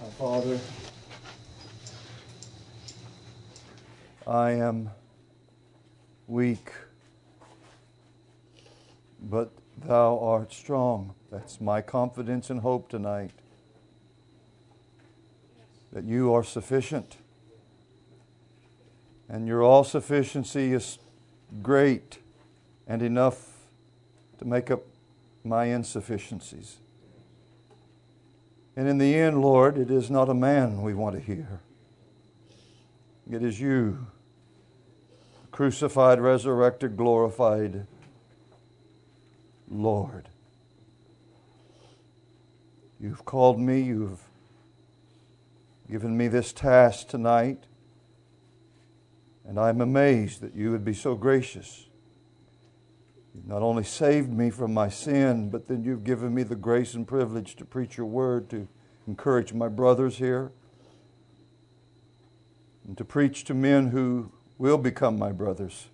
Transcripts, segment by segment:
Our Father, I am weak, but Thou art strong. That's my confidence and hope tonight, that You are sufficient, and Your all-sufficiency is great and enough to make up my insufficiencies. And in the end, Lord, it is not a man we want to hear. It is You, crucified, resurrected, glorified Lord. You've called me, You've given me this task tonight, and I'm amazed that You would be so gracious. You've not only saved me from my sin, but then You've given me the grace and privilege to preach Your word, to encourage my brothers here, and to preach to men who will become my brothers.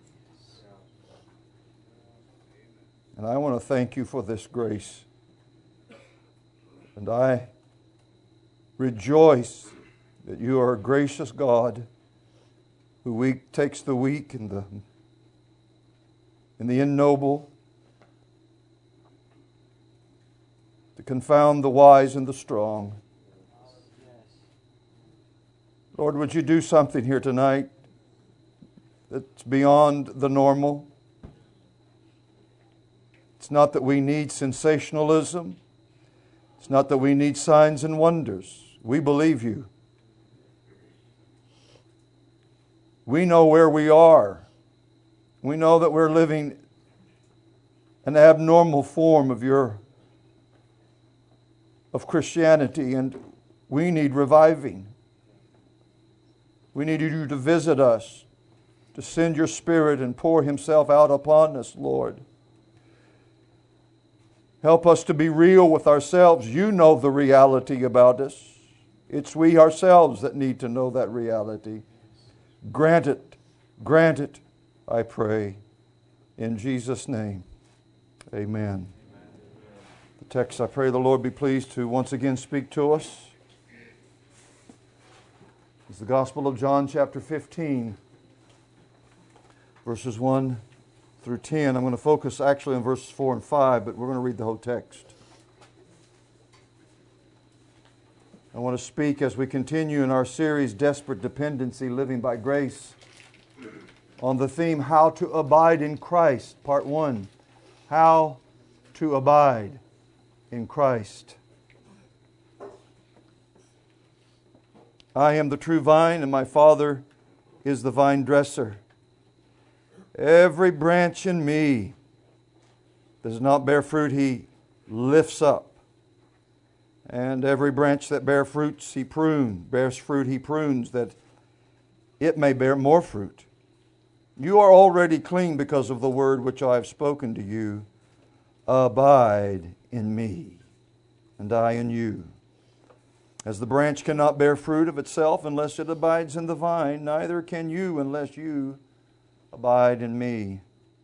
And I want to thank You for this grace. And I rejoice that You are a gracious God who takes the weak and the ignoble to confound the wise and the strong. Lord, would You do something here tonight that's beyond the normal? It's not that we need sensationalism. It's not that we need signs and wonders. We believe You. We know where we are. We know that we're living an abnormal form of Christianity, and we need reviving. We need You to visit us, to send Your Spirit and pour Himself out upon us, Lord. Help us to be real with ourselves. You know the reality about us. It's we ourselves that need to know that reality. Grant it, I pray, in Jesus' name. Amen. The text, I pray the Lord be pleased to once again speak to us, is the Gospel of John chapter 15, verses 1 through 10. I'm going to focus actually on verses 4 and 5, but we're going to read the whole text. I want to speak as we continue in our series, Desperate Dependency, Living by Grace, on the theme, How to Abide in Christ, Part 1. How to Abide in Christ. I am the true vine, and my Father is the vine dresser. Every branch in me that does not bear fruit, He lifts up. And every branch that bears fruit, He prunes, that it may bear more fruit. You are already clean because of the word which I have spoken to you. Abide in me, and I in you. As the branch cannot bear fruit of itself unless it abides in the vine, neither can you unless you abide in me.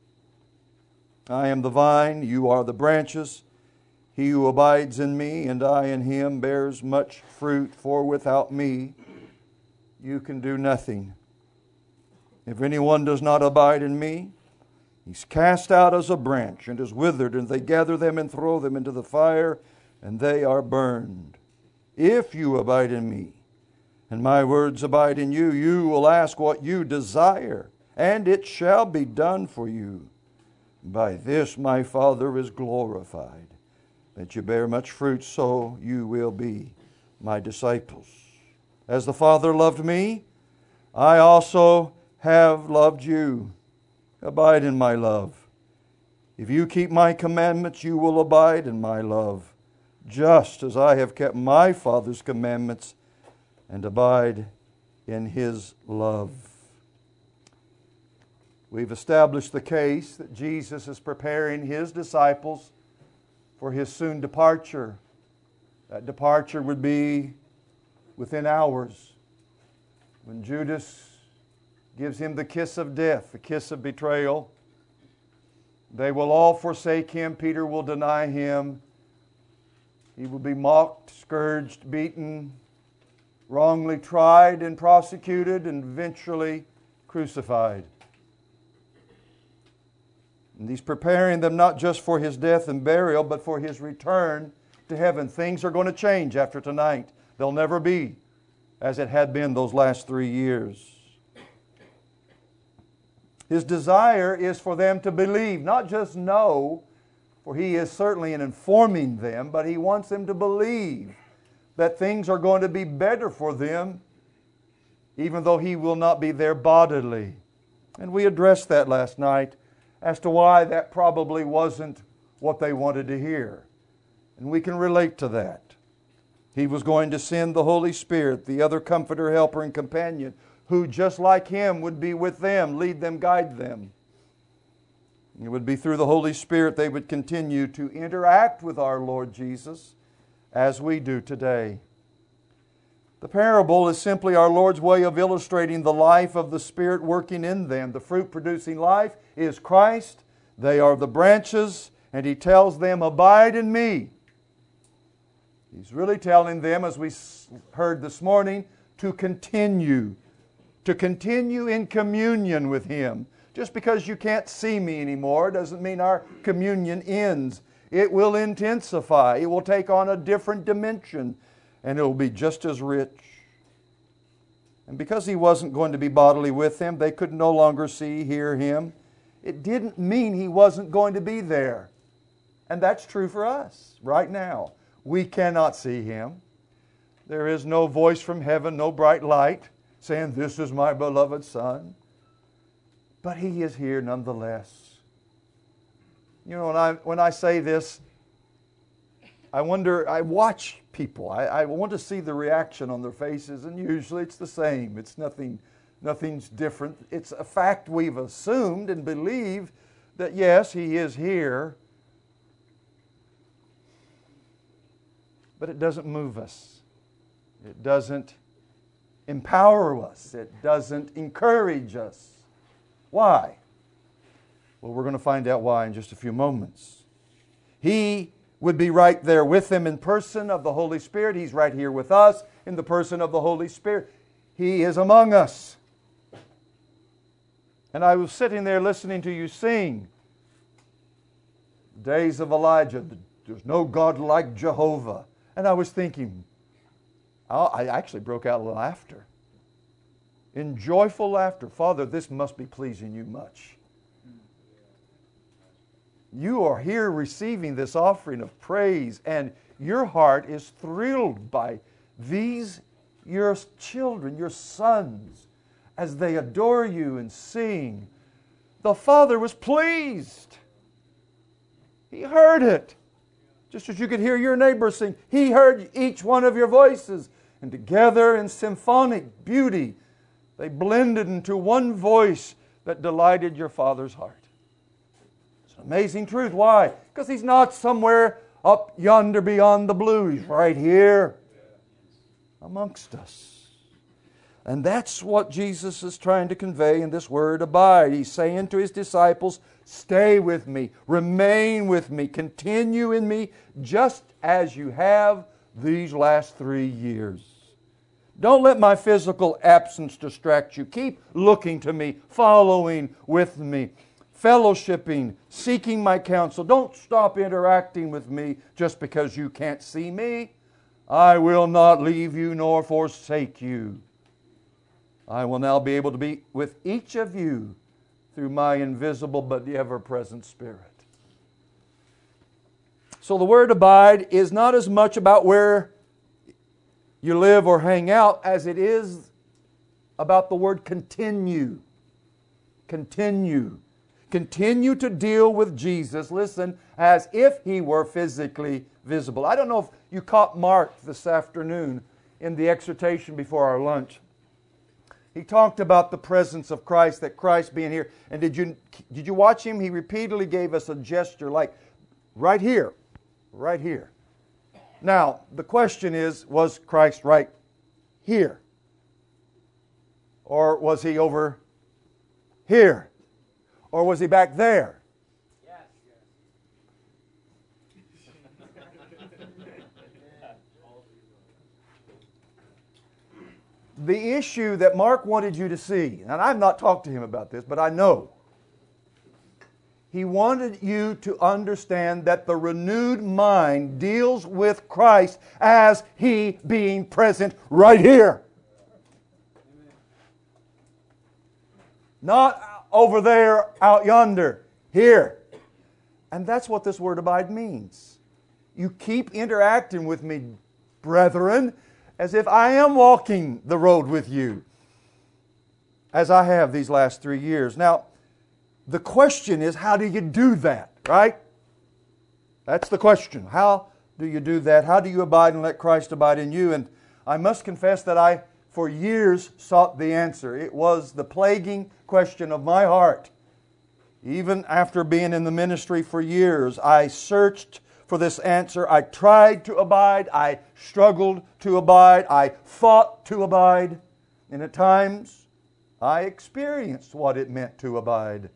I am the vine, you are the branches. He who abides in me and I in him bears much fruit, for without me you can do nothing. If anyone does not abide in me, he's cast out as a branch and is withered, and they gather them and throw them into the fire, and they are burned. If you abide in me, and my words abide in you, you will ask what you desire, and it shall be done for you. By this my Father is glorified, that you bear much fruit, so you will be my disciples. As the Father loved me, I also have loved you. Abide in my love. If you keep my commandments, you will abide in my love, just as I have kept my Father's commandments and abide in His love. We've established the case that Jesus is preparing His disciples for His soon departure. That departure would be within hours, when Judas gives Him the kiss of death, the kiss of betrayal. They will all forsake Him. Peter will deny Him. He will be mocked, scourged, beaten, wrongly tried and prosecuted, and eventually crucified. And He's preparing them not just for His death and burial, but for His return to heaven. Things are going to change after tonight. They'll never be as it had been those last 3 years. His desire is for them to believe, not just know, for He is certainly in informing them, but He wants them to believe that things are going to be better for them, even though He will not be there bodily. And we addressed that last night as to why that probably wasn't what they wanted to hear. And we can relate to that. He was going to send the Holy Spirit, the other comforter, helper, and companion, who just like Him would be with them, lead them, guide them. It would be through the Holy Spirit they would continue to interact with our Lord Jesus as we do today. The parable is simply our Lord's way of illustrating the life of the Spirit working in them. The fruit-producing life is Christ. They are the branches, and He tells them, "Abide in me." He's really telling them, as we heard this morning, to continue in communion with Him. Just because you can't see me anymore doesn't mean our communion ends. It will intensify. It will take on a different dimension, and it will be just as rich. And because He wasn't going to be bodily with them, they could no longer see, hear Him. It didn't mean He wasn't going to be there. And that's true for us right now. We cannot see Him. There is no voice from heaven, no bright light saying, "This is my beloved Son." But He is here nonetheless. You know, when I say this, I watch people. I want to see the reaction on their faces, and usually it's the same. It's nothing's different. It's a fact we've assumed and believe that yes, He is here, but it doesn't move us. It doesn't empower us. It doesn't encourage us. Why? Well, we're going to find out why in just a few moments. He would be right there with them in person of the Holy Spirit. He's right here with us in the person of the Holy Spirit. He is among us. And I was sitting there listening to you sing. Days of Elijah, there's no God like Jehovah. And I was thinking, I actually broke out in laughter. In joyful laughter. Father, this must be pleasing You much. You are here receiving this offering of praise, and your heart is thrilled by these, your children, your sons, as they adore You and sing. The Father was pleased. He heard it. Just as you could hear your neighbor sing, He heard each one of your voices. And together in symphonic beauty, they blended into one voice that delighted your Father's heart. It's an amazing truth. Why? Because He's not somewhere up yonder beyond the blue. He's right here amongst us. And that's what Jesus is trying to convey in this word, abide. He's saying to His disciples, stay with me, remain with me, continue in me, just as you have these last 3 years. Don't let my physical absence distract you. Keep looking to me, following with me, fellowshipping, seeking my counsel. Don't stop interacting with me just because you can't see me. I will not leave you nor forsake you. I will now be able to be with each of you through my invisible but ever-present Spirit. So the word abide is not as much about where you live or hang out as it is about the word continue. Continue. Continue to deal with Jesus, listen, as if He were physically visible. I don't know if you caught Mark this afternoon in the exhortation before our lunch. He talked about the presence of Christ, that Christ being here. And did you watch him? He repeatedly gave us a gesture like, right here, right here. Now, the question is, was Christ right here? Or was He over here? Or was He back there? The issue that Mark wanted you to see, and I've not talked to him about this, but I know. He wanted you to understand that the renewed mind deals with Christ as He being present right here. Not over there, out yonder, here. And that's what this word abide means. You keep interacting with me, brethren, as if I am walking the road with you, as I have these last 3 years. Now, the question is, how do you do that, right? That's the question. How do you do that? How do you abide and let Christ abide in you? And I must confess that I, for years, sought the answer. It was the plaguing question of my heart. Even after being in the ministry for years, I searched for this answer. I tried to abide. I struggled to abide. I fought to abide. And at times, I experienced what it meant to abide.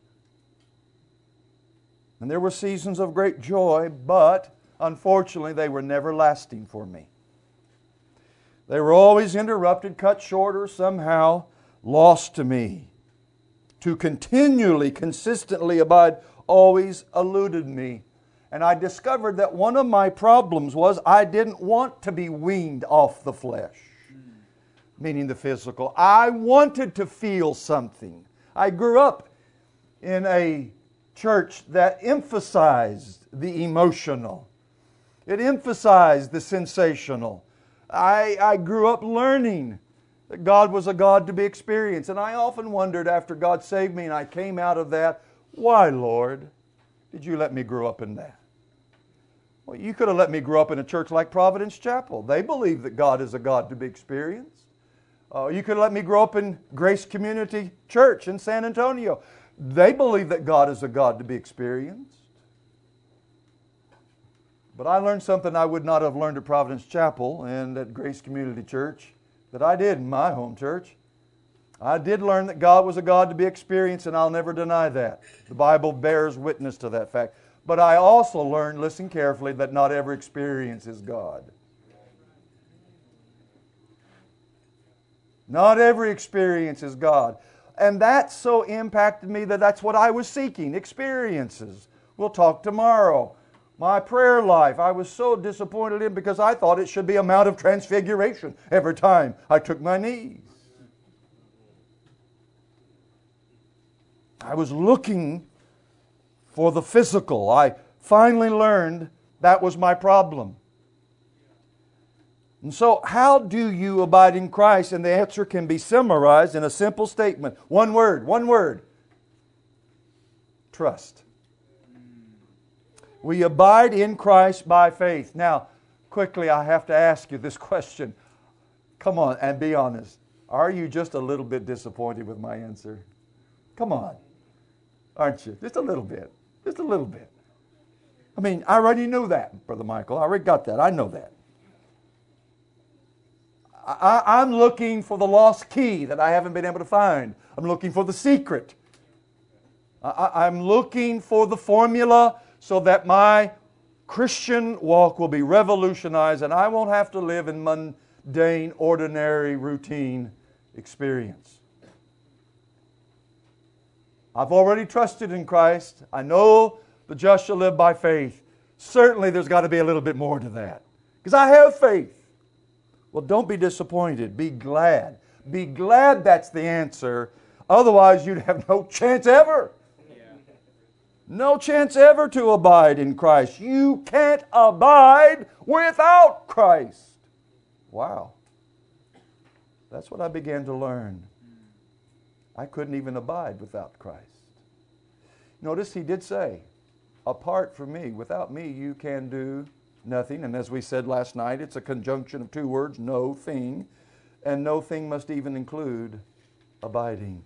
And there were seasons of great joy, but unfortunately they were never lasting for me. They were always interrupted, cut short, or somehow lost to me. To continually, consistently abide always eluded me. And I discovered that one of my problems was I didn't want to be weaned off the flesh, meaning the physical. I wanted to feel something. I grew up in a church that emphasized the emotional. It emphasized the sensational. I grew up learning that God was a God to be experienced. And I often wondered after God saved me and I came out of that, why, Lord, did you let me grow up in that? Well, you could have let me grow up in a church like Providence Chapel. They believe that God is a God to be experienced. You could have let me grow up in Grace Community Church in San Antonio. They believe that God is a God to be experienced. But I learned something I would not have learned at Providence Chapel and at Grace Community Church that I did in my home church. I did learn that God was a God to be experienced, and I'll never deny that. The Bible bears witness to that fact. But I also learned, listen carefully, that not every experience is God. Not every experience is God. And that so impacted me that that's what I was seeking, experiences. We'll talk tomorrow. My prayer life, I was so disappointed in because I thought it should be a Mount of Transfiguration every time I took my knees. I was looking for the physical. I finally learned that was my problem. And so, how do you abide in Christ? And the answer can be summarized in a simple statement. One word. Trust. We abide in Christ by faith. Now, quickly, I have to ask you this question. Come on, and be honest. Are you just a little bit disappointed with my answer? Come on. Aren't you? Just a little bit. Just a little bit. I mean, I already knew that, Brother Michael. I already got that. I know that. I'm looking for the lost key that I haven't been able to find. I'm looking for the secret. I'm looking for the formula so that my Christian walk will be revolutionized and I won't have to live in mundane, ordinary, routine experience. I've already trusted in Christ. I know the just shall live by faith. Certainly there's got to be a little bit more to that. Because I have faith. Well, don't be disappointed. Be glad. Be glad that's the answer. Otherwise, you'd have no chance ever. No chance ever to abide in Christ. You can't abide without Christ. Wow. That's what I began to learn. I couldn't even abide without Christ. Notice he did say, apart from me, without me, you can do nothing. And as we said last night, it's a conjunction of two words, no thing. And no thing must even include abiding.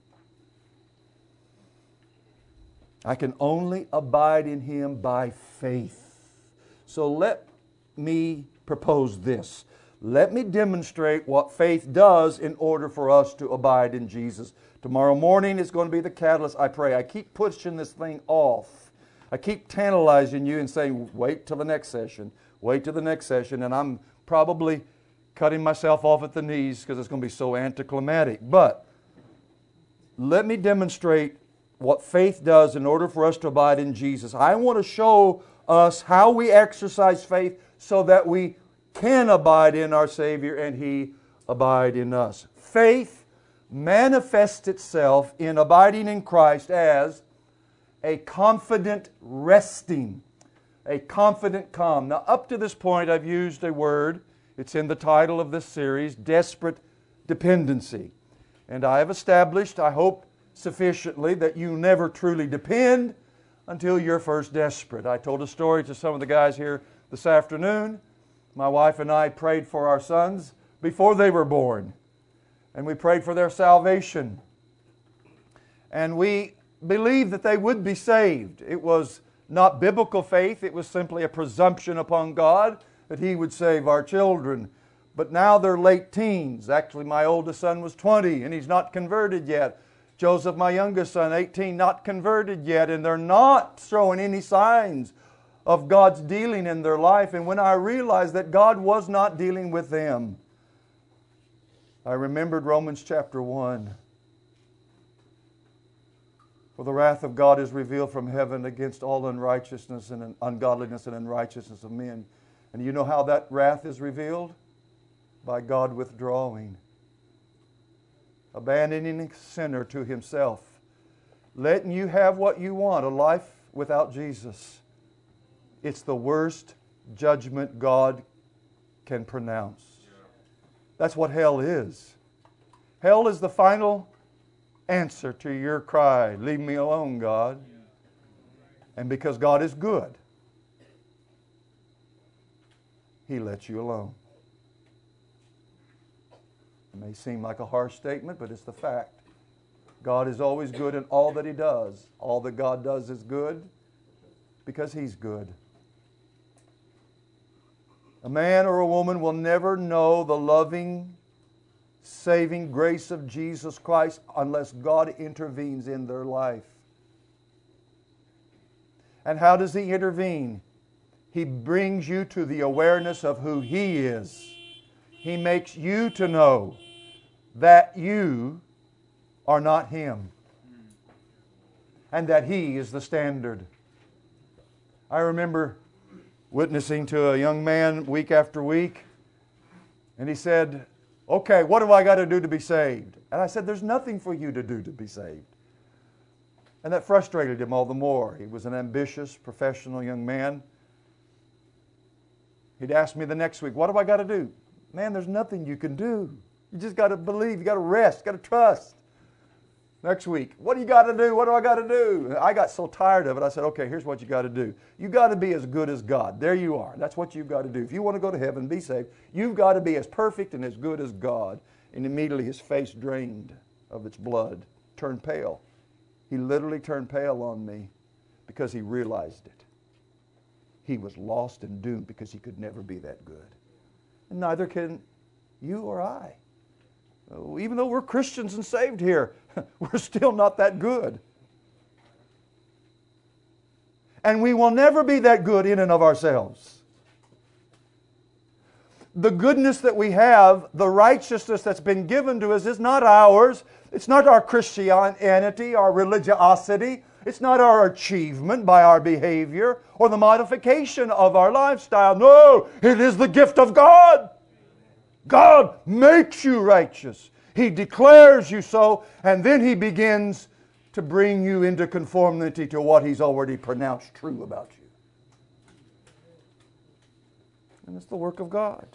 I can only abide in Him by faith. So let me propose this. Let me demonstrate what faith does in order for us to abide in Jesus. Tomorrow morning is going to be the catalyst, I pray. I keep pushing this thing off. I keep tantalizing you and saying, wait till the next session. Wait till the next session. And I'm probably cutting myself off at the knees because it's going to be so anticlimactic. But let me demonstrate what faith does in order for us to abide in Jesus. I want to show us how we exercise faith so that we can abide in our Savior and He abide in us. Faith manifests itself in abiding in Christ as a confident resting, a confident calm. Now, up to this point, I've used a word, it's in the title of this series, desperate dependency. And I have established, I hope sufficiently, that you never truly depend until you're first desperate. I told a story to some of the guys here this afternoon. My wife and I prayed for our sons before they were born. And we prayed for their salvation. And we believed that they would be saved. It was not biblical faith. It was simply a presumption upon God that He would save our children. But now they're late teens. Actually, my oldest son was 20 and he's not converted yet. Joseph, my youngest son, 18, not converted yet. And they're not showing any signs of God's dealing in their life. And when I realized that God was not dealing with them, I remembered Romans chapter 1. For the wrath of God is revealed from heaven against all unrighteousness and ungodliness and unrighteousness of men. And you know how that wrath is revealed? By God withdrawing, abandoning the sinner to Himself, letting you have what you want, a life without Jesus. It's the worst judgment God can pronounce. That's what hell is. Hell is the final answer to your cry, leave me alone, God. And because God is good, He lets you alone. It may seem like a harsh statement, but it's the fact. God is always good in all that He does. All that God does is good because He's good. A man or a woman will never know the loving, saving grace of Jesus Christ unless God intervenes in their life. And how does He intervene? He brings you to the awareness of who He is. He makes you to know that you are not Him and that He is the standard. I remember witnessing to a young man week after week, and he said, okay, what do I got to do to be saved? And I said, there's nothing for you to do to be saved. And that frustrated him all the more. He was an ambitious, professional young man. He'd ask me the next week, what do I got to do? Man, there's nothing you can do. You just got to believe. You got to rest. You got to trust. Next week, what do you got to do? What do I got to do? I got so tired of it, I said, okay, here's what you got to do. You got to be as good as God. There you are. That's what you've got to do. If you want to go to heaven and be saved, you've got to be as perfect and as good as God. And immediately his face drained of its blood, turned pale. He literally turned pale on me because he realized it. He was lost and doomed because he could never be that good. And neither can you or I. Even though we're Christians and saved here, we're still not that good. And we will never be that good in and of ourselves. The goodness that we have, the righteousness that's been given to us is not ours. It's not our Christianity, our religiosity. It's not our achievement by our behavior or the modification of our lifestyle. No, it is the gift of God. God makes you righteous. He declares you so, and then He begins to bring you into conformity to what He's already pronounced true about you. And it's the work of God.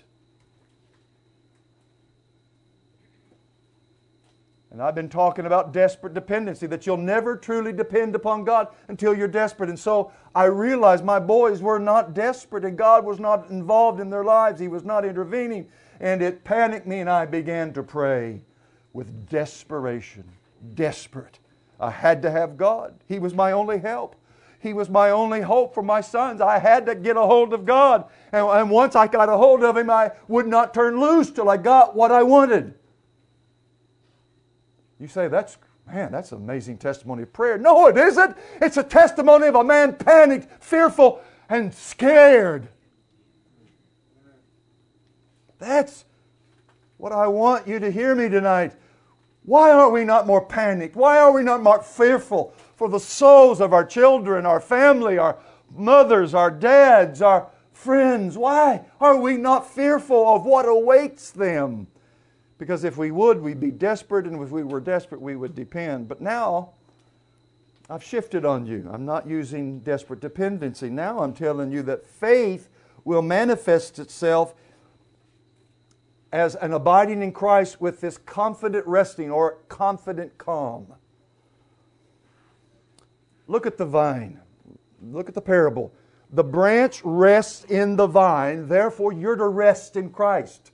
And I've been talking about desperate dependency, that you'll never truly depend upon God until you're desperate. And so I realized my boys were not desperate and God was not involved in their lives. He was not intervening. And it panicked me and I began to pray with desperation. Desperate. I had to have God. He was my only help. He was my only hope for my sons. I had to get a hold of God. And once I got a hold of Him, I would not turn loose till I got what I wanted. You say, that's an amazing testimony of prayer. No, it isn't. It's a testimony of a man panicked, fearful, and scared. That's What I want you to hear me tonight, why are we not more panicked? Why are we not more fearful for the souls of our children, our family, our mothers, our dads, our friends? Why are we not fearful of what awaits them? Because if we would, we'd be desperate, and if we were desperate, we would depend. But now, I've shifted on you. I'm not using desperate dependency. Now I'm telling you that faith will manifest itself as an abiding in Christ with this confident resting or confident calm. Look at the vine. Look at the parable. The branch rests in the vine, therefore you're to rest in Christ.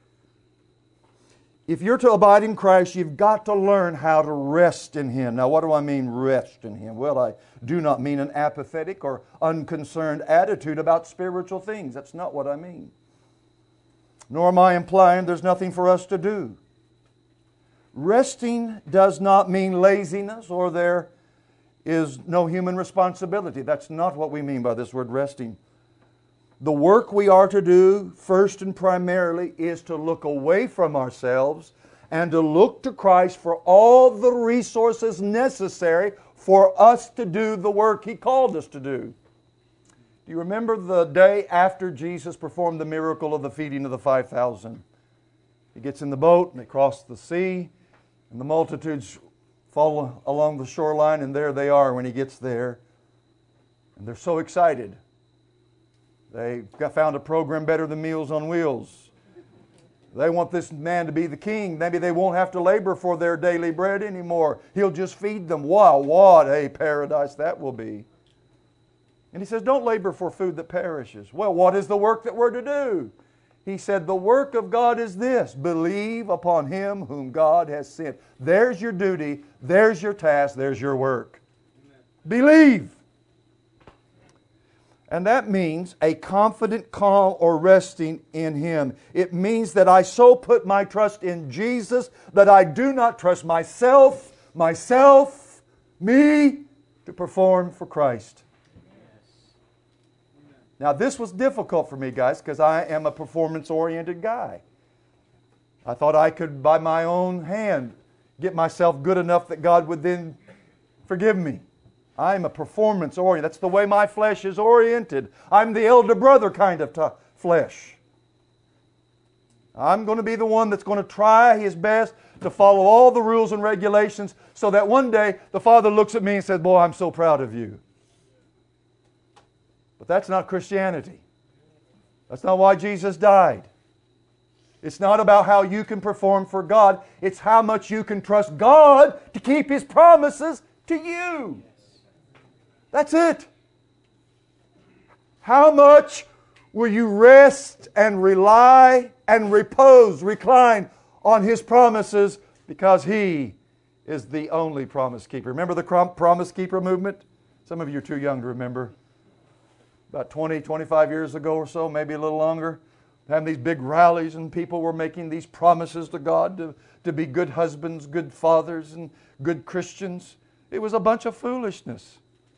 If you're to abide in Christ, you've got to learn how to rest in Him. Now, what do I mean, rest in Him? Well, I do not mean an apathetic or unconcerned attitude about spiritual things. That's not what I mean. Nor am I implying there's nothing for us to do. Resting does not mean laziness or there is no human responsibility. That's not what we mean by this word resting. The work we are to do, first and primarily, is to look away from ourselves and to look to Christ for all the resources necessary for us to do the work He called us to do. Do you remember the day after Jesus performed the miracle of the feeding of the 5,000? He gets in the boat and they cross the sea, and the multitudes follow along the shoreline, and there they are when He gets there. And they're so excited. They found a program better than Meals on Wheels. They want this man to be the king. Maybe they won't have to labor for their daily bread anymore. He'll just feed them. Wow, what a paradise that will be. And He says, don't labor for food that perishes. Well, what is the work that we're to do? He said, the work of God is this: believe upon Him whom God has sent. There's your duty. There's your task. There's your work. Amen. Believe. And that means a confident calm or resting in Him. It means that I so put my trust in Jesus that I do not trust myself, me, to perform for Christ. Now this was difficult for me, guys, because I am a performance-oriented guy. I thought I could, by my own hand, get myself good enough that God would then forgive me. I'm a performance-oriented. That's the way my flesh is oriented. I'm the elder brother kind of flesh. I'm going to be the one that's going to try his best to follow all the rules and regulations so that one day the Father looks at me and says, boy, I'm so proud of you. But that's not Christianity. That's not why Jesus died. It's not about how you can perform for God. It's how much you can trust God to keep His promises to you. That's it. How much will you rest and rely and repose, recline on His promises, because He is the only promise keeper. Remember the promise keeper movement? Some of you are too young to remember. About 20, 25 years ago or so, maybe a little longer, having these big rallies and people were making these promises to God to be good husbands, good fathers, and good Christians. It was a bunch of foolishness.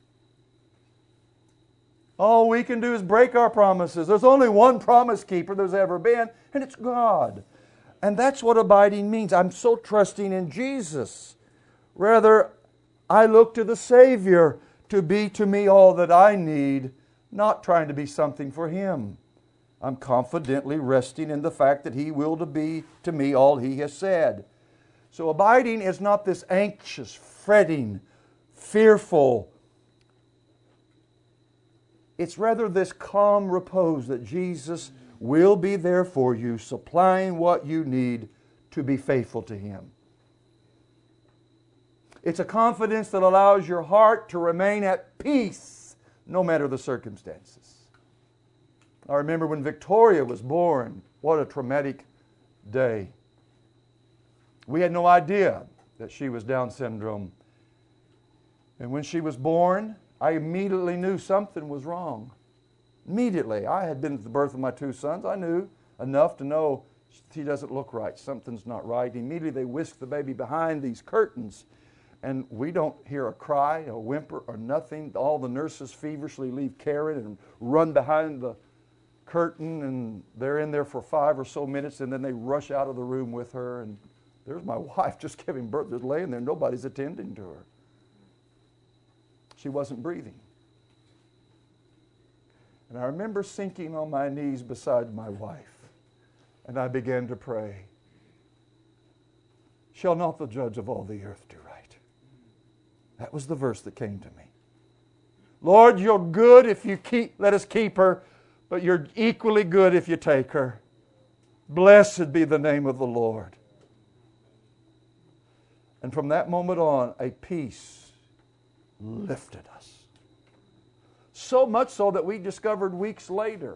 All we can do is break our promises. There's only one promise keeper there's ever been, and it's God. And that's what abiding means. I'm so trusting in Jesus. Rather, I look to the Savior to be to me all that I need, not trying to be something for Him. I'm confidently resting in the fact that He will be to me all He has said. So abiding is not this anxious, fretting, fearful. It's rather this calm repose that Jesus will be there for you, supplying what you need to be faithful to Him. It's a confidence that allows your heart to remain at peace no matter the circumstances. I remember when Victoria was born, what a traumatic day. We had no idea that she was Down syndrome. And when she was born, I immediately knew something was wrong. Immediately. I had been at the birth of my two sons. I knew enough to know she doesn't look right. Something's not right. Immediately they whisked the baby behind these curtains. And we don't hear a cry, a whimper, or nothing. All the nurses feverishly leave Karen and run behind the curtain, and they're in there for 5 or so minutes, and then they rush out of the room with her, and there's my wife just giving birth, just laying there. Nobody's attending to her. She wasn't breathing. And I remember sinking on my knees beside my wife, and I began to pray, shall not the judge of all the earth do right? That was the verse that came to me. Lord, you're good if you let us keep her, but you're equally good if you take her. Blessed be the name of the Lord. And from that moment on, a peace lifted us. So much so that we discovered weeks later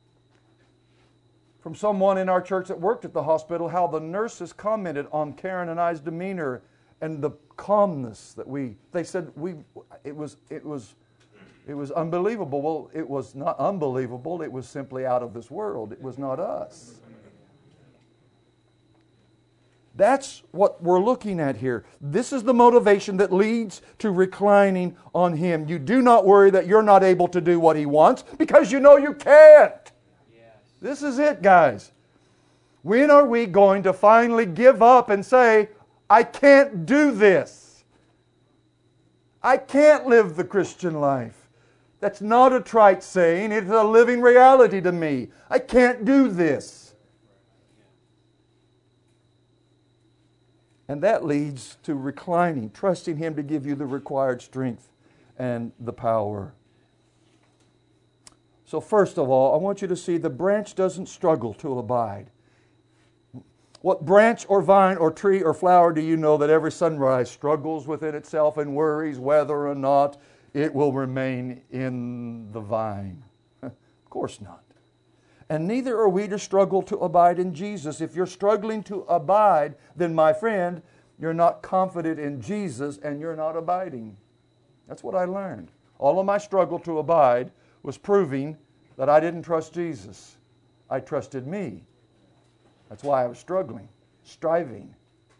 from someone in our church that worked at the hospital how the nurses commented on Karen and I's demeanor and the calmness that they said it was unbelievable. Well, it was not unbelievable. It was simply out of this world. It was not us. That's what we're looking at here. This is the motivation that leads to reclining on Him. You do not worry that you're not able to do what He wants because you know you can't. Yes. This is it, guys. When are we going to finally give up and say, I can't do this? I can't live the Christian life. That's not a trite saying. It's a living reality to me. I can't do this. And that leads to reclining, trusting Him to give you the required strength and the power. So first of all, I want you to see the branch doesn't struggle to abide. What branch or vine or tree or flower do you know that every sunrise struggles within itself and worries whether or not it will remain in the vine? Of course not. And neither are we to struggle to abide in Jesus. If you're struggling to abide, then my friend, you're not confident in Jesus and you're not abiding. That's what I learned. All of my struggle to abide was proving that I didn't trust Jesus. I trusted me. That's why I was struggling, striving.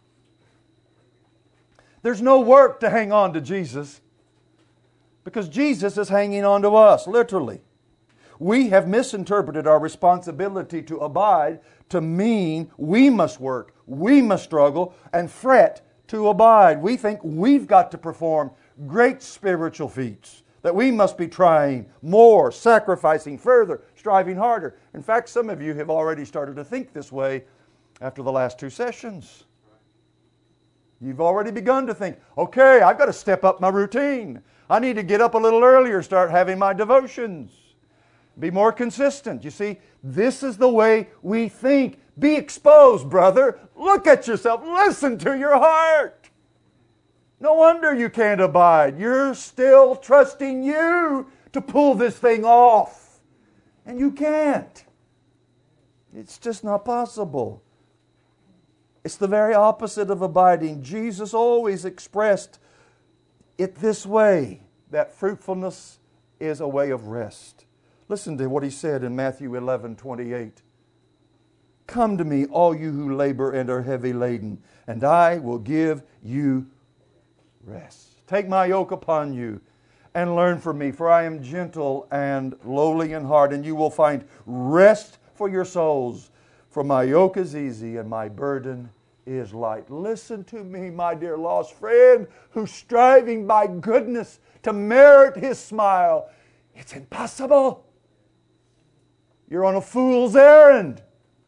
There's no work to hang on to Jesus because Jesus is hanging on to us, literally. We have misinterpreted our responsibility to abide to mean we must work, we must struggle, and fret to abide. We think we've got to perform great spiritual feats, that we must be trying more, sacrificing further, striving harder. In fact, some of you have already started to think this way after the last 2 sessions. You've already begun to think, okay, I've got to step up my routine. I need to get up a little earlier, start having my devotions. Be more consistent. You see, this is the way we think. Be exposed, brother. Look at yourself. Listen to your heart. No wonder you can't abide. You're still trusting you to pull this thing off. And you can't. It's just not possible. It's the very opposite of abiding. Jesus always expressed it this way, that fruitfulness is a way of rest. Listen to what He said in Matthew 11:28. Come to me, all you who labor and are heavy laden, and I will give you rest. Take my yoke upon you and learn from me, for I am gentle and lowly in heart, and you will find rest for your souls. For my yoke is easy and my burden is light. Listen to me, my dear lost friend, who's striving by goodness to merit His smile. It's impossible. You're on a fool's errand.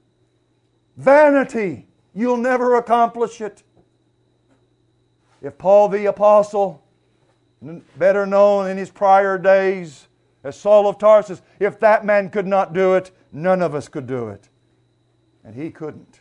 Vanity. You'll never accomplish it. If Paul the Apostle, better known in his prior days as Saul of Tarsus, if that man could not do it, none of us could do it. And he couldn't.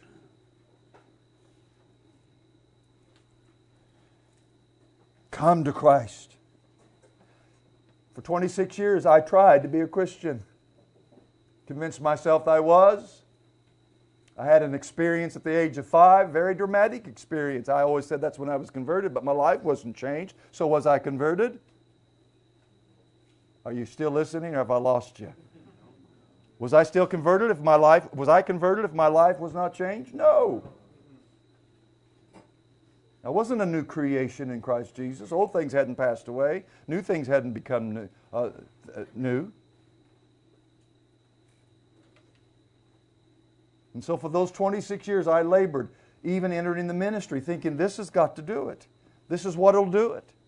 Come to Christ. For 26 years I tried to be a Christian. Convinced myself I was. I had an experience at the age of 5, very dramatic experience. I always said that's when I was converted, but my life wasn't changed. So was I converted? Are you still listening, or have I lost you? Was I still converted if my life was not changed? No. I wasn't a new creation in Christ Jesus. Old things hadn't passed away. New things hadn't become new. And so for those 26 years I labored, even entering the ministry, thinking this has got to do it. This is what will do it.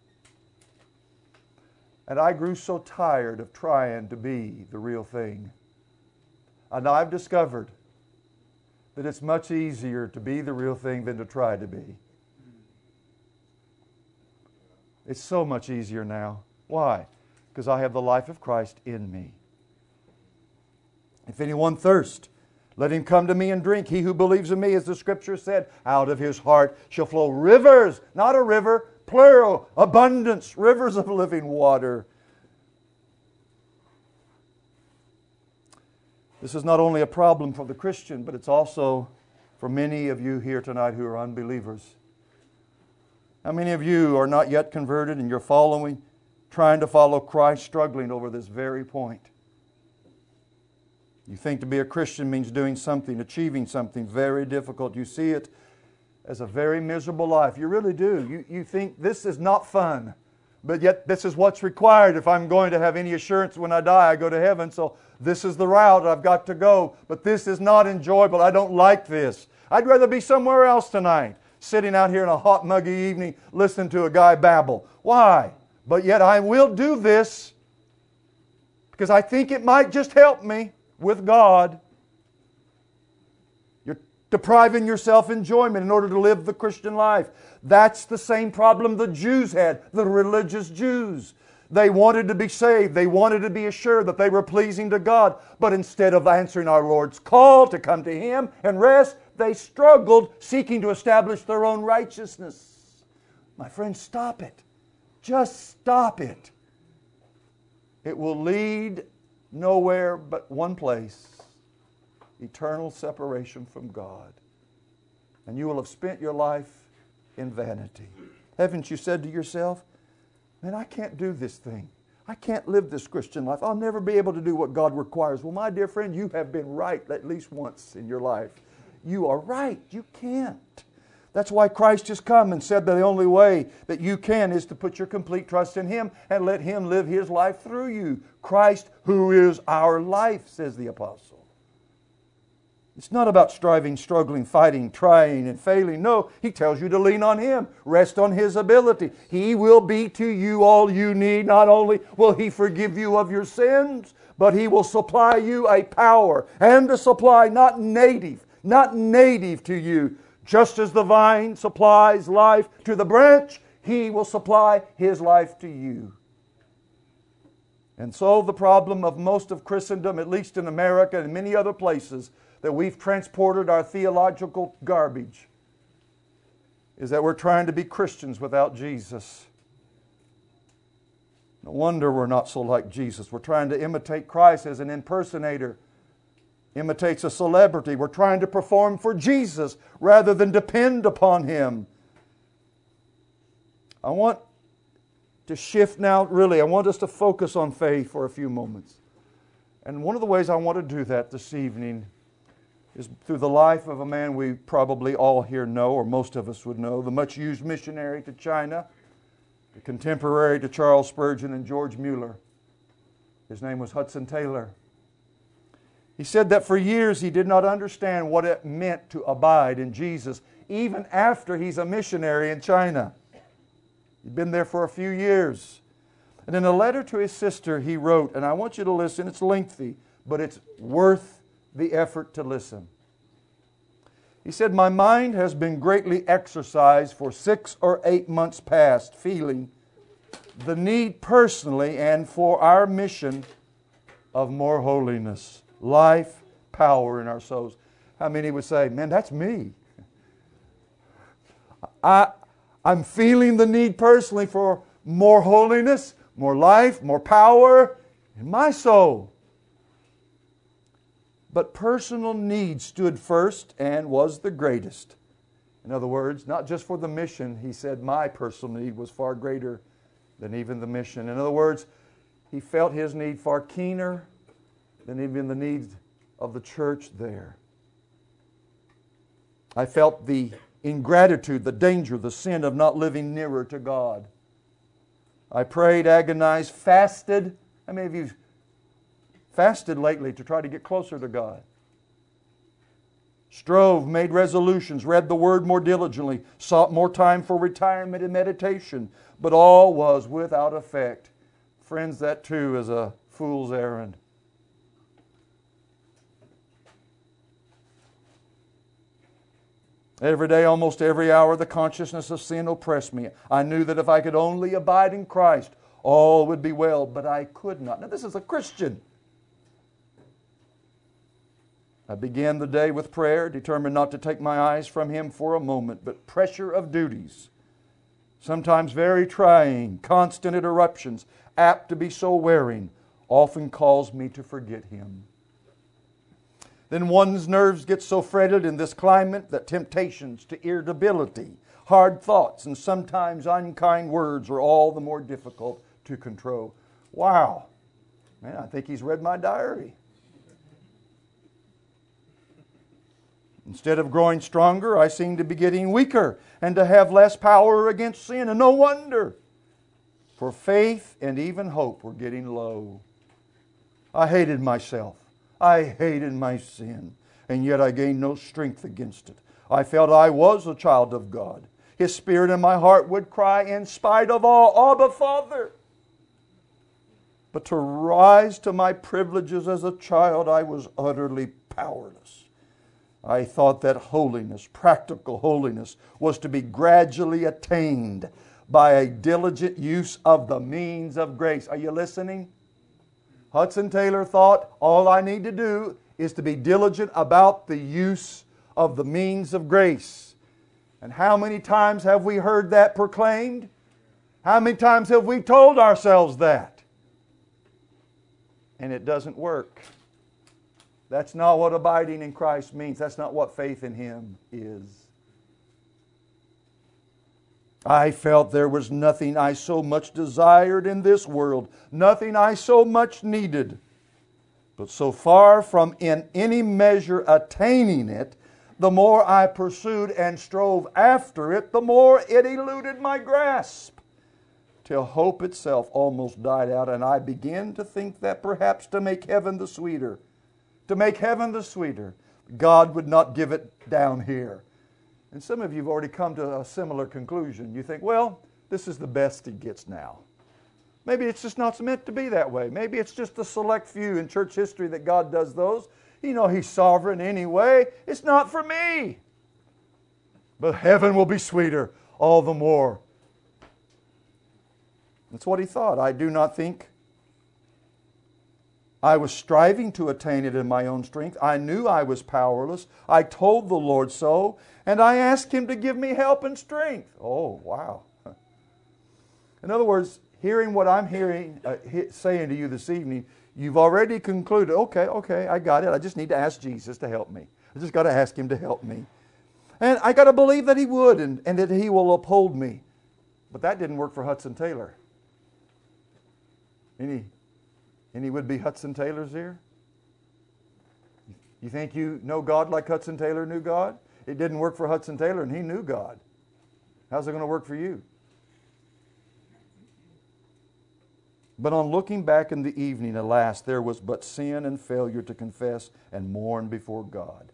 And I grew so tired of trying to be the real thing. And I've discovered that it's much easier to be the real thing than to try to be. It's so much easier now. Why? Because I have the life of Christ in me. If anyone thirst, let him come to me and drink. He who believes in me, as the Scripture said, out of his heart shall flow rivers, not a river, plural, abundance, rivers of living water. This is not only a problem for the Christian, but it's also for many of you here tonight who are unbelievers. How many of you are not yet converted and you're trying to follow Christ, struggling over this very point? You think to be a Christian means doing something, achieving something very difficult. You see it as a very miserable life. You really do. You think this is not fun, but yet this is what's required. If I'm going to have any assurance when I die, I go to heaven, so this is the route I've got to go. But this is not enjoyable. I don't like this. I'd rather be somewhere else tonight, sitting out here in a hot, muggy evening, listening to a guy babble. Why? But yet I will do this because I think it might just help me with God. You're depriving yourself enjoyment in order to live the Christian life. That's the same problem the Jews had, the religious Jews. They wanted to be saved. They wanted to be assured that they were pleasing to God. But instead of answering our Lord's call to come to Him and rest, they struggled seeking to establish their own righteousness. My friends, stop it. Just stop it. It will lead nowhere but one place: eternal separation from God. And you will have spent your life in vanity. Haven't you said to yourself, man, I can't do this thing. I can't live this Christian life. I'll never be able to do what God requires. Well, my dear friend, you have been right at least once in your life. You are right. You can't. That's why Christ has come and said that the only way that you can is to put your complete trust in Him and let Him live His life through you. Christ, who is our life, says the apostle. It's not about striving, struggling, fighting, trying, and failing. No, He tells you to lean on Him. Rest on His ability. He will be to you all you need. Not only will He forgive you of your sins, but He will supply you a power and a supply not native to you. Just as the vine supplies life to the branch, He will supply His life to you. And so the problem of most of Christendom, at least in America and many other places, that we've transported our theological garbage, is that we're trying to be Christians without Jesus. No wonder we're not so like Jesus. We're trying to imitate Christ as an impersonator imitates a celebrity. We're trying to perform for Jesus rather than depend upon Him. I want to shift now, really. I want us to focus on faith for a few moments. And one of the ways I want to do that this evening is through the life of a man we probably all here know, or most of us would know, the much used missionary to China, the contemporary to Charles Spurgeon and George Mueller. His name was Hudson Taylor. He said that for years he did not understand what it meant to abide in Jesus, even after he's a missionary in China. He'd been there for a few years. And in a letter to his sister he wrote, and I want you to listen, it's lengthy, but it's worth the effort to listen. He said, "My mind has been greatly exercised for 6 or 8 months past, feeling the need personally and for our mission of more holiness, life, power in our souls." How many would say, man, that's me? I'm feeling the need personally for more holiness, more life, more power in my soul. But personal need stood first and was the greatest. In other words, not just for the mission, he said my personal need was far greater than even the mission. In other words, he felt his need far keener than even the needs of the church there. I felt the ingratitude, the danger, the sin of not living nearer to God. I prayed, agonized, fasted. How many of you fasted lately to try to get closer to God? strove, made resolutions, read the Word more diligently, sought more time for retirement and meditation, but all was without effect. Friends, that too is a fool's errand. Every day, almost every hour, the consciousness of sin oppressed me. I knew that if I could only abide in Christ, all would be well, but I could not. Now, this is a Christian. I began the day with prayer, determined not to take my eyes from Him for a moment, but pressure of duties, sometimes very trying, constant interruptions, apt to be so wearing, often caused me to forget Him. Then one's nerves get so fretted in this climate that temptations to irritability, hard thoughts, and sometimes unkind words are all the more difficult to control. Wow. Man, I think he's read my diary. Instead of growing stronger, I seem to be getting weaker and to have less power against sin. And no wonder, for faith and even hope were getting low. I hated myself. I hated my sin, and yet I gained no strength against it. I felt I was a child of God. His Spirit in my heart would cry in spite of all, Abba, Father. But to rise to my privileges as a child, I was utterly powerless. I thought that holiness, practical holiness, was to be gradually attained by a diligent use of the means of grace. Are you listening? Hudson Taylor thought, all I need to do is to be diligent about the use of the means of grace. And how many times have we heard that proclaimed? How many times have we told ourselves that? And it doesn't work. That's not what abiding in Christ means. That's not what faith in Him is. I felt there was nothing I so much desired in this world, nothing I so much needed. But so far from in any measure attaining it, the more I pursued and strove after it, the more it eluded my grasp, till hope itself almost died out, and I began to think that perhaps to make heaven the sweeter, God would not give it down here. And some of you have already come to a similar conclusion. You think, well, this is the best He gets now. Maybe it's just not meant to be that way. Maybe it's just a select few in church history that God does those. You know He's sovereign anyway. It's not for me. But heaven will be sweeter all the more. That's what he thought. I do not think I was striving to attain it in my own strength. I knew I was powerless. I told the Lord so, and I asked Him to give me help and strength. Oh, wow. In other words, hearing what I'm saying to you this evening, you've already concluded, okay, I got it. I just need to ask Jesus to help me. I just got to ask Him to help me. And I got to believe that He would and that He will uphold me. But that didn't work for Hudson Taylor. Any would-be Hudson Taylors here? You think you know God like Hudson Taylor knew God? It didn't work for Hudson Taylor, and he knew God. How's it going to work for you? But on looking back in the evening, alas, there was but sin and failure to confess and mourn before God.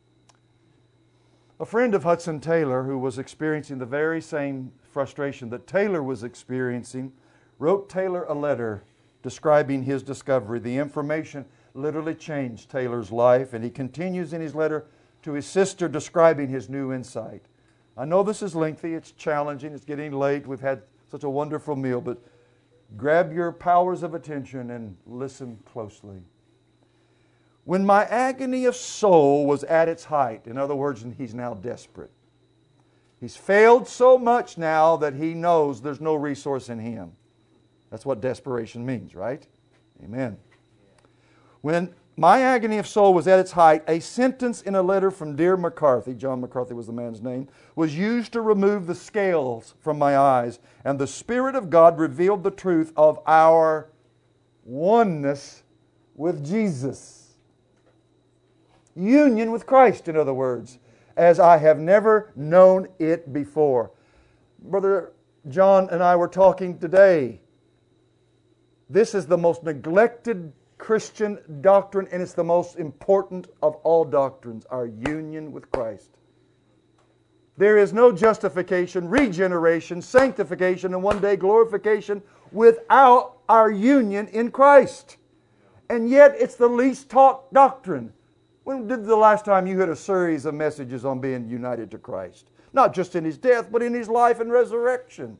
A friend of Hudson Taylor, who was experiencing the very same frustration that Taylor was experiencing, wrote Taylor a letter describing his discovery. The information literally changed Taylor's life, and he continues in his letter to his sister describing his new insight. I know this is lengthy, it's challenging, it's getting late, we've had such a wonderful meal, but grab your powers of attention and listen closely. When my agony of soul was at its height, in other words, he's now desperate. He's failed so much now that he knows there's no resource in him. That's what desperation means, right? Amen. When my agony of soul was at its height, a sentence in a letter from dear McCarthy, John McCarthy was the man's name, was used to remove the scales from my eyes, and the Spirit of God revealed the truth of our oneness with Jesus. Union with Christ, in other words, as I have never known it before. Brother John and I were talking today. This is the most neglected Christian doctrine, and it's the most important of all doctrines, our union with Christ. There is no justification, regeneration, sanctification, and one day glorification without our union in Christ. And yet it's the least taught doctrine. When did the last time you heard a series of messages on being united to Christ? Not just in His death, but in His life and resurrection.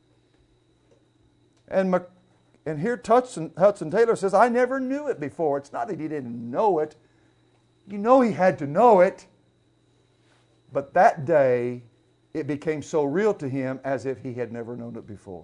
And here Hudson Taylor says, I never knew it before. It's not that he didn't know it. You know he had to know it. But that day, it became so real to him as if he had never known it before.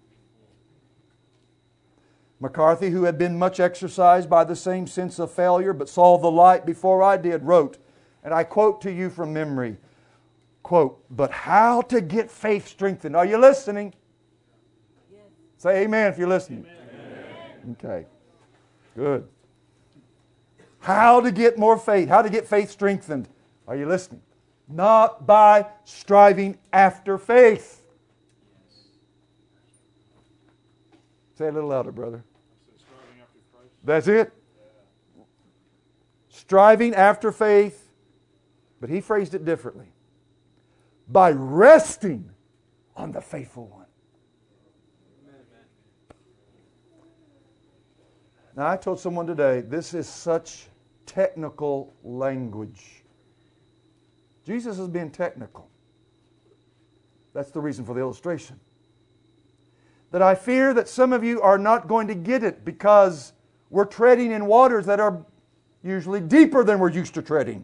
McCarthy, who had been much exercised by the same sense of failure but saw the light before I did, wrote, and I quote to you from memory, quote, but how to get faith strengthened. Are you listening? Yes. Say amen if you're listening. Amen. Okay. Good. How to get more faith. How to get faith strengthened. Are you listening? Not by striving after faith. Say it a little louder, brother. That's it. Striving after faith, but he phrased it differently. By resting on the faithful one. Now, I told someone today, this is such technical language. Jesus is being technical. That's the reason for the illustration. That I fear that some of you are not going to get it because we're treading in waters that are usually deeper than we're used to treading.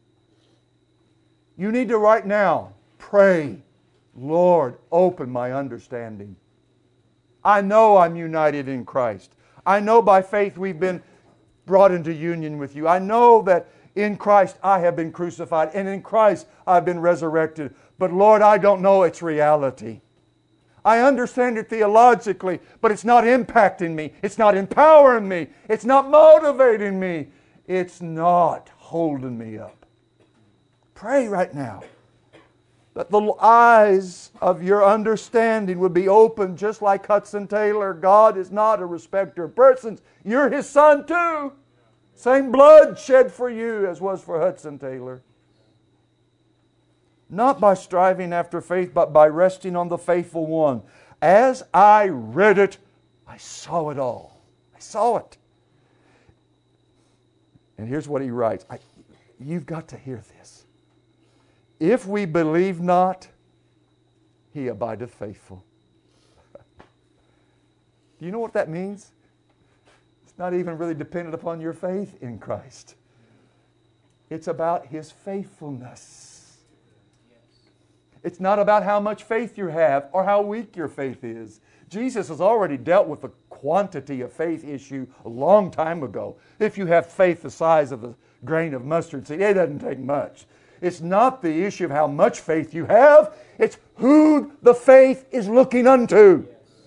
You need to right now pray, Lord, open my understanding. I know I'm united in Christ. I know by faith we've been brought into union with you. I know that in Christ I have been crucified, and in Christ I've been resurrected. But Lord, I don't know its reality. I understand it theologically, but it's not impacting me. It's not empowering me. It's not motivating me. It's not holding me up. Pray right now that the eyes of your understanding would be open, just like Hudson Taylor. God is not a respecter of persons. You're His son too. Same blood shed for you as was for Hudson Taylor. Not by striving after faith, but by resting on the faithful one. As I read it, I saw it all. I saw it. And here's what he writes. You've got to hear this. If we believe not, He abideth faithful. Do you know what that means? It's not even really dependent upon your faith in Christ. It's about His faithfulness. It's not about how much faith you have or how weak your faith is. Jesus has already dealt with the quantity of faith issue a long time ago. If you have faith the size of a grain of mustard seed, it doesn't take much. It's not the issue of how much faith you have. It's who the faith is looking unto.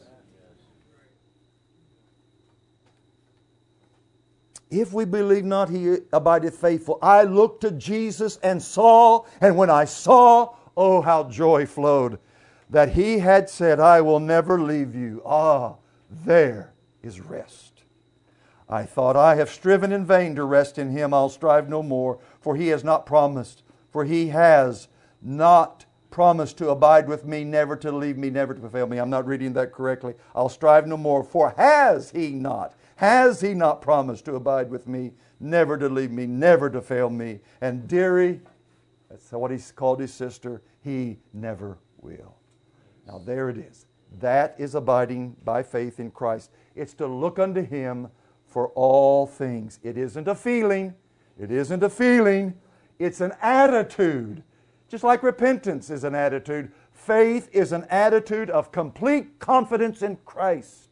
If we believe not, He abideth faithful. I looked to Jesus and saw, and when I saw, oh, how joy flowed, that He had said, I will never leave you. Ah, there is rest. I thought, I have striven in vain to rest in Him. I'll strive no more, for He has not promised. For He has not promised to abide with me, never to leave me, never to fail me. I'm not reading that correctly. I'll strive no more, for has He not promised to abide with me, never to leave me, never to fail me? And dearie, that's what He's called His sister, He never will. Now there it is. That is abiding by faith in Christ. It's to look unto Him for all things. It isn't a feeling. It isn't a feeling. It's an attitude. Just like repentance is an attitude, faith is an attitude of complete confidence in Christ.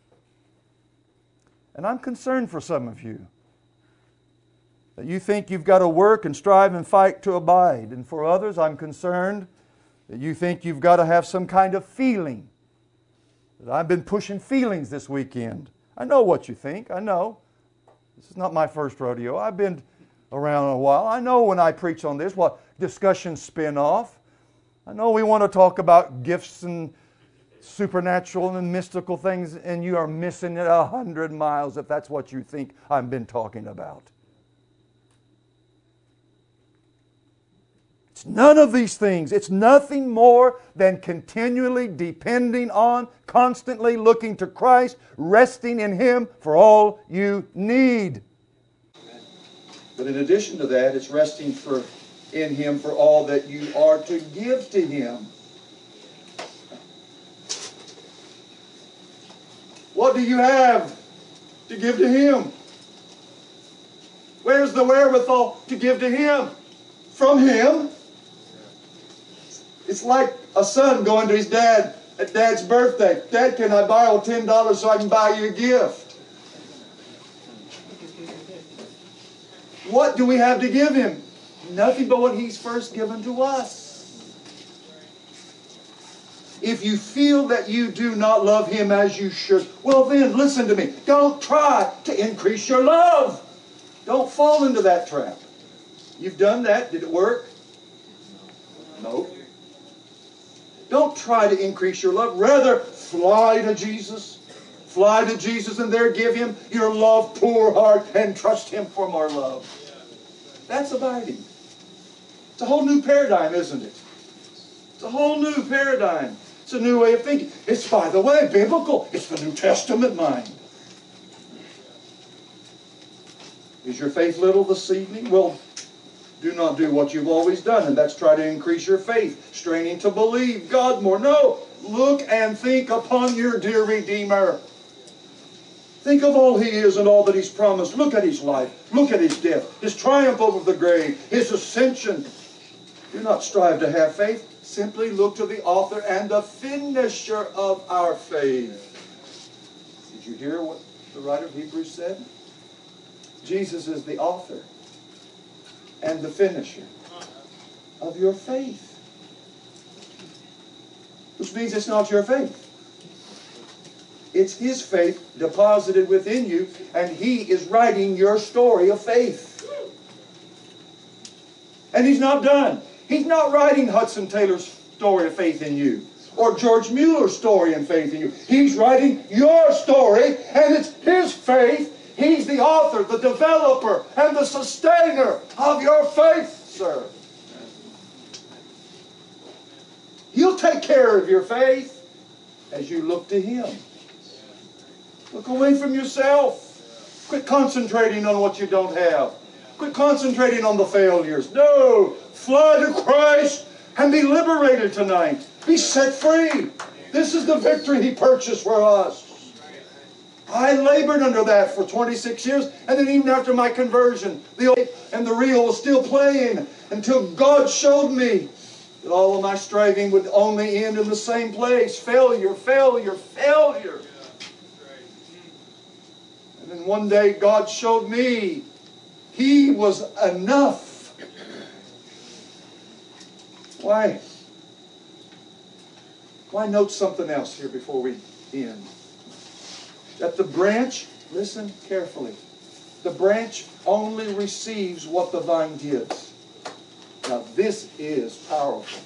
And I'm concerned for some of you, that you think you've got to work and strive and fight to abide. And for others, I'm concerned that you think you've got to have some kind of feeling. That I've been pushing feelings this weekend. I know what you think. I know. This is not my first rodeo. I've been around a while. I know when I preach on this what discussions spin off. I know we want to talk about gifts and supernatural and mystical things, and you are missing it 100 miles if that's what you think I've been talking about. It's none of these things. It's nothing more than continually depending on, constantly looking to Christ, resting in Him for all you need. But in addition to that, it's resting in Him for all that you are to give to Him. What do you have to give to Him? Where's the wherewithal to give to Him? From Him. It's like a son going to his dad at Dad's birthday. Dad, can I borrow $10 so I can buy you a gift? What do we have to give Him? Nothing but what He's first given to us. If you feel that you do not love Him as you should, well then, listen to me. Don't try to increase your love. Don't fall into that trap. You've done that. Did it work? No. Don't try to increase your love. Rather, fly to Jesus. Fly to Jesus and there give Him your love, poor heart, and trust Him for more love. That's abiding. It's a whole new paradigm, isn't it? It's a whole new paradigm. It's a new way of thinking. It's, by the way, biblical. It's the New Testament mind. Is your faith little this evening? Well, do not do what you've always done, and that's try to increase your faith, straining to believe God more. No, look and think upon your dear Redeemer. Think of all He is and all that He's promised. Look at His life. Look at His death, His triumph over the grave, His ascension. Do not strive to have faith. Simply look to the author and the finisher of our faith. Did you hear what the writer of Hebrews said? Jesus is the author and the finisher of your faith. Which means it's not your faith. It's His faith deposited within you, and He is writing your story of faith. And He's not done. He's not writing Hudson Taylor's story of faith in you, or George Mueller's story and faith in you. He's writing your story, and it's His faith. He's the author, the developer, and the sustainer of your faith, sir. He'll take care of your faith as you look to Him. Look away from yourself. Quit concentrating on what you don't have. Quit concentrating on the failures. No! Fly to Christ and be liberated tonight. Be set free. This is the victory He purchased for us. I labored under that for 26 years, and then even after my conversion, the old and the real was still playing until God showed me that all of my striving would only end in the same place. Failure, failure, failure. And then one day God showed me He was enough. Why note something else here before we end? That the branch, listen carefully, the branch only receives what the vine gives. Now this is powerful.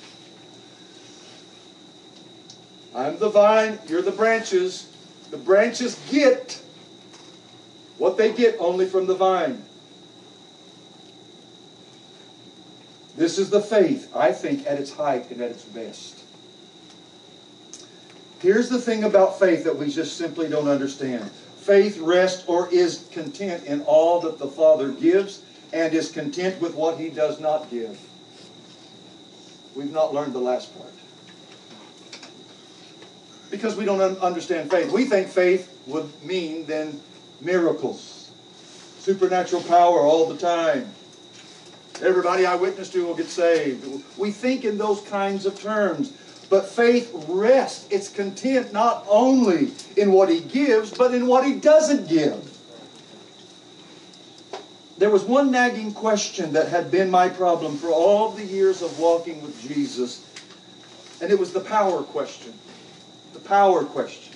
I'm the vine, you're the branches. The branches get what they get only from the vine. This is the faith, I think, at its height and at its best. Here's the thing about faith that we just simply don't understand. Faith rests or is content in all that the Father gives and is content with what He does not give. We've not learned the last part. Because we don't understand faith. We think faith would mean then miracles. Supernatural power all the time. Everybody I witness to will get saved. We think in those kinds of terms. But faith rests, it's content not only in what He gives, but in what He doesn't give. There was one nagging question that had been my problem for all the years of walking with Jesus, and it was the power question. The power question.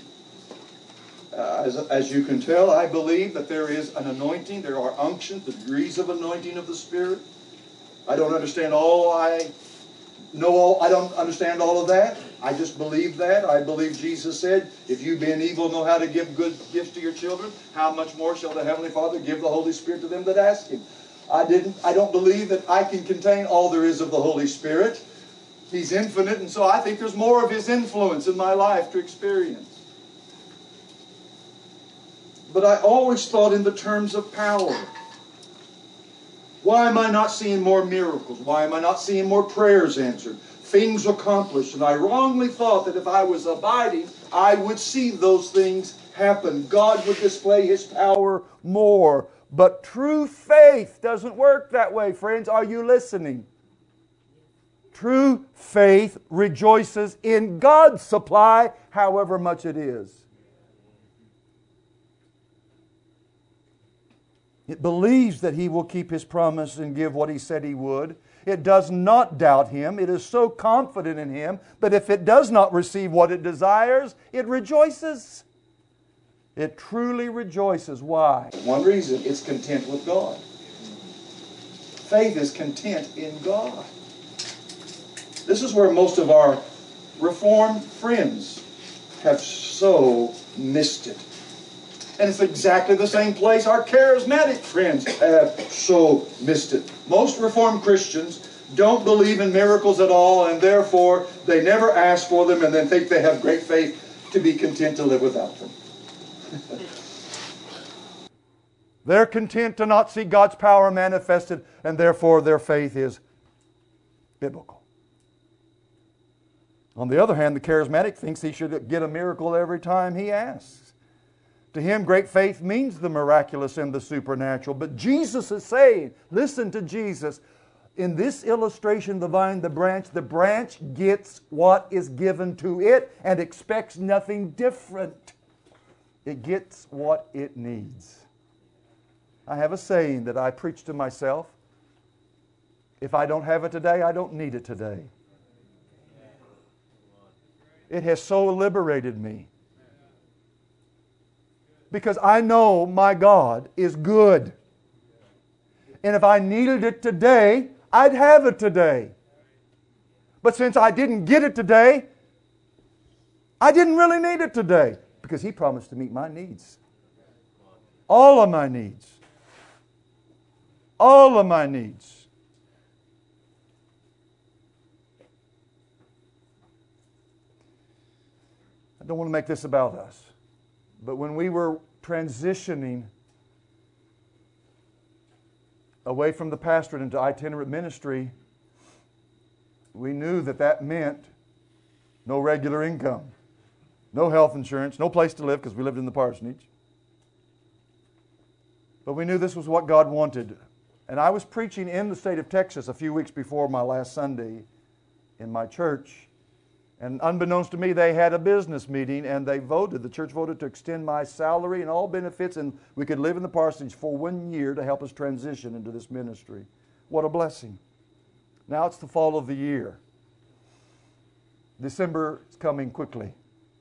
As you can tell, I believe that there is an anointing, there are unctions, the degrees of anointing of the Spirit. I don't understand all of that. I just believe that. I believe Jesus said, if you being evil know how to give good gifts to your children, how much more shall the Heavenly Father give the Holy Spirit to them that ask Him? I don't believe that I can contain all there is of the Holy Spirit. He's infinite, and so I think there's more of His influence in my life to experience. But I always thought in the terms of power. Why am I not seeing more miracles? Why am I not seeing more prayers answered? Things accomplished. And I wrongly thought that if I was abiding, I would see those things happen. God would display His power more. But true faith doesn't work that way, friends. Are you listening? True faith rejoices in God's supply, however much it is. It believes that He will keep His promise and give what He said He would. It does not doubt Him. It is so confident in Him that if it does not receive what it desires, it rejoices. It truly rejoices. Why? One reason, it's content with God. Faith is content in God. This is where most of our Reformed friends have so missed it. And it's exactly the same place our charismatic friends have so missed it. Most Reformed Christians don't believe in miracles at all, and therefore they never ask for them and then think they have great faith to be content to live without them. They're content to not see God's power manifested, and therefore their faith is biblical. On the other hand, the charismatic thinks he should get a miracle every time he asks. To him, great faith means the miraculous and the supernatural. But Jesus is saying, listen to Jesus, in this illustration, the vine, the branch gets what is given to it and expects nothing different. It gets what it needs. I have a saying that I preach to myself. If I don't have it today, I don't need it today. It has so liberated me. Because I know my God is good. And if I needed it today, I'd have it today. But since I didn't get it today, I didn't really need it today. Because He promised to meet my needs. All of my needs. All of my needs. I don't want to make this about us. But when we were transitioning away from the pastorate into itinerant ministry, we knew that that meant no regular income, no health insurance, no place to live because we lived in the parsonage. But we knew this was what God wanted. And I was preaching in the state of Texas a few weeks before my last Sunday in my church. And unbeknownst to me, they had a business meeting and the church voted to extend my salary and all benefits, and we could live in the parsonage for 1 year to help us transition into this ministry. What a blessing. Now it's the fall of the year. December is coming quickly.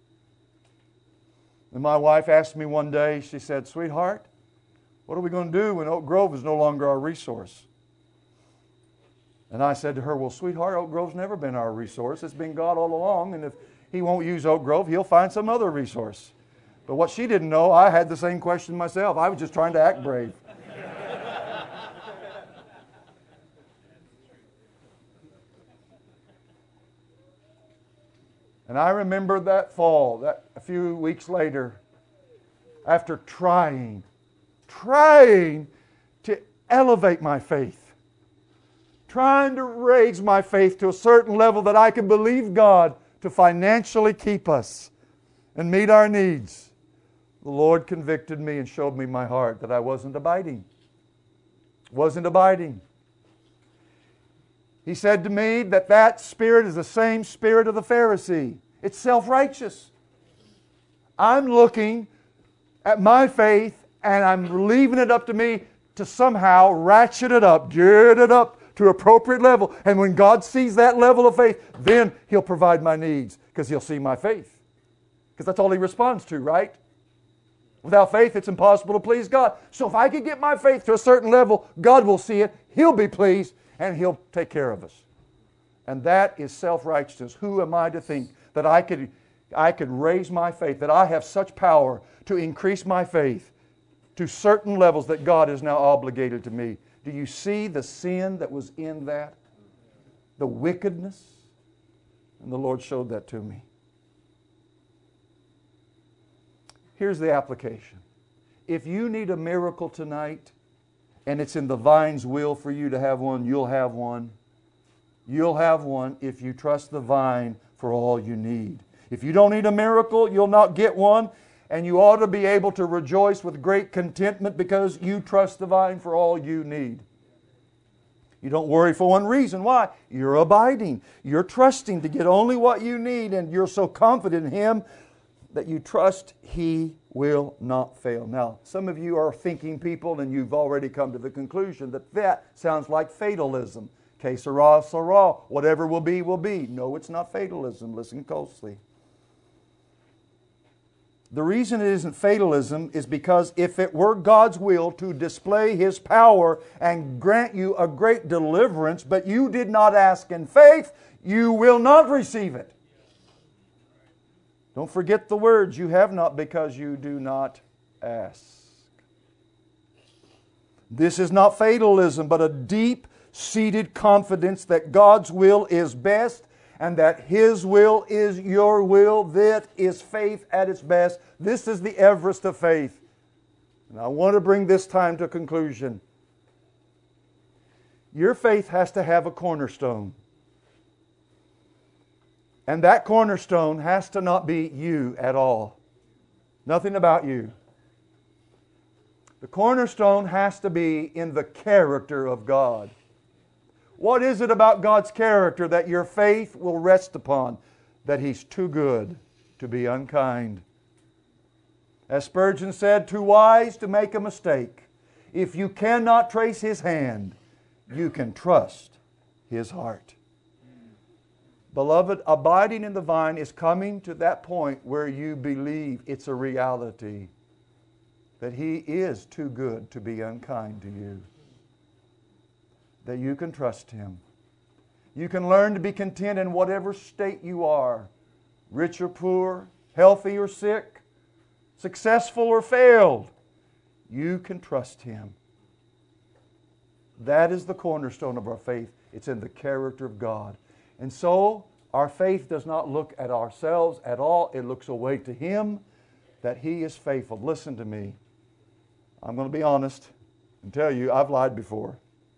And my wife asked me one day, she said, "Sweetheart, what are we going to do when Oak Grove is no longer our resource?" And I said to her, "Well, sweetheart, Oak Grove's never been our resource. It's been God all along, and if He won't use Oak Grove, He'll find some other resource." But what she didn't know, I had the same question myself. I was just trying to act brave. And I remember that fall, that a few weeks later, after trying to elevate my faith, trying to raise my faith to a certain level that I can believe God to financially keep us and meet our needs. The Lord convicted me and showed me my heart that I wasn't abiding. He said to me that spirit is the same spirit of the Pharisee. It's self-righteous. I'm looking at my faith and I'm leaving it up to me to somehow ratchet it up, get it up to appropriate level. And when God sees that level of faith, then He'll provide my needs because He'll see my faith. Because that's all He responds to, right? Without faith, it's impossible to please God. So if I could get my faith to a certain level, God will see it, He'll be pleased, and He'll take care of us. And that is self-righteousness. Who am I to think that I could raise my faith, that I have such power to increase my faith to certain levels that God is now obligated to me? Do you see the sin that was in that? The wickedness? And the Lord showed that to me. Here's the application. If you need a miracle tonight, and it's in the vine's will for you to have one, you'll have one. You'll have one if you trust the vine for all you need. If you don't need a miracle, you'll not get one, and you ought to be able to rejoice with great contentment because you trust the vine for all you need. You don't worry for one reason. Why? You're abiding. You're trusting to get only what you need, and you're so confident in Him that you trust He will not fail. Now, some of you are thinking people, and you've already come to the conclusion that that sounds like fatalism. Que sera, sera. Whatever will be, will be. No, it's not fatalism. Listen closely. The reason it isn't fatalism is because if it were God's will to display His power and grant you a great deliverance, but you did not ask in faith, you will not receive it. Don't forget the words, you have not because you do not ask. This is not fatalism, but a deep-seated confidence that God's will is best and that His will is your will. That is faith at its best. This is the Everest of faith. And I want to bring this time to a conclusion. Your faith has to have a cornerstone. And that cornerstone has to not be you at all. Nothing about you. The cornerstone has to be in the character of God. What is it about God's character that your faith will rest upon? That He's too good to be unkind. As Spurgeon said, too wise to make a mistake. If you cannot trace His hand, you can trust His heart. Beloved, abiding in the vine is coming to that point where you believe it's a reality that He is too good to be unkind to you. That you can trust Him. You can learn to be content in whatever state you are, rich or poor, healthy or sick, successful or failed. You can trust Him. That is the cornerstone of our faith. It's in the character of God. And so, our faith does not look at ourselves at all. It looks away to Him, that He is faithful. Listen to me. I'm going to be honest and tell you, I've lied before.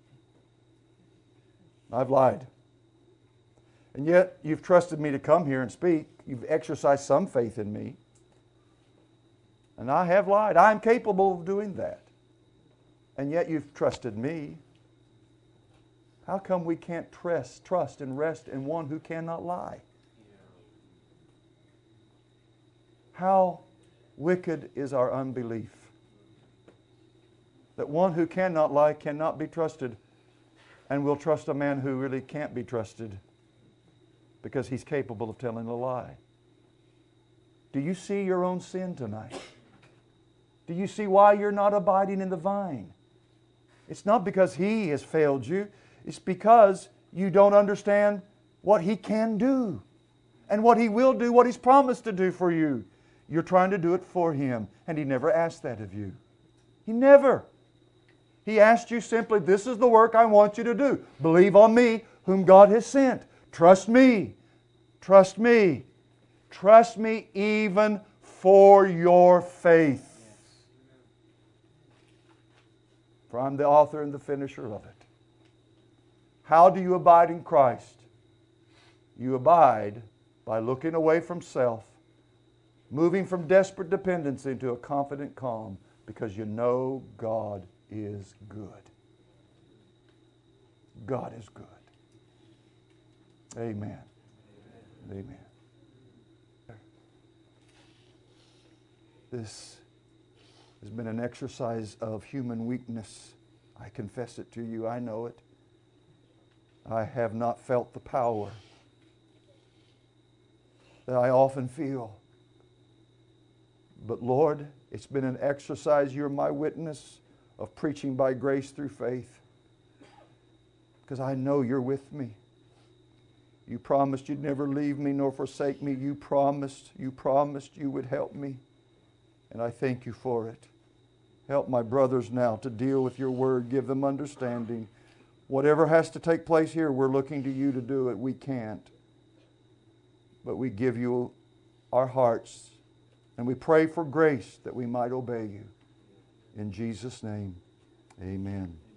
I've lied. And yet, you've trusted me to come here and speak. You've exercised some faith in me. And I have lied. I am capable of doing that. And yet, you've trusted me. How come we can't trust and rest in one who cannot lie? How wicked is our unbelief that one who cannot lie cannot be trusted, and will trust a man who really can't be trusted because he's capable of telling a lie. Do you see your own sin tonight? Do you see why you're not abiding in the vine? It's not because He has failed you. It's because you don't understand what He can do and what He will do, what He's promised to do for you. You're trying to do it for Him, and He never asked that of you. He never. He asked you simply, this is the work I want you to do. Believe on me, whom God has sent. Trust me. Trust me. Trust me even for your faith. For I'm the author and the finisher of it. How do you abide in Christ? You abide by looking away from self, moving from desperate dependence into a confident calm, because you know God is good. God is good. Amen. Amen. This has been an exercise of human weakness. I confess it to you. I know it. I have not felt the power that I often feel. But Lord, it's been an exercise. You're my witness of preaching by grace through faith, because I know You're with me. You promised you'd never leave me nor forsake me. You promised you would help me. And I thank you for it. Help my brothers now to deal with your word. Give them understanding. Whatever has to take place here, we're looking to you to do it. We can't. But we give you our hearts. And we pray for grace that we might obey you. In Jesus' name, amen.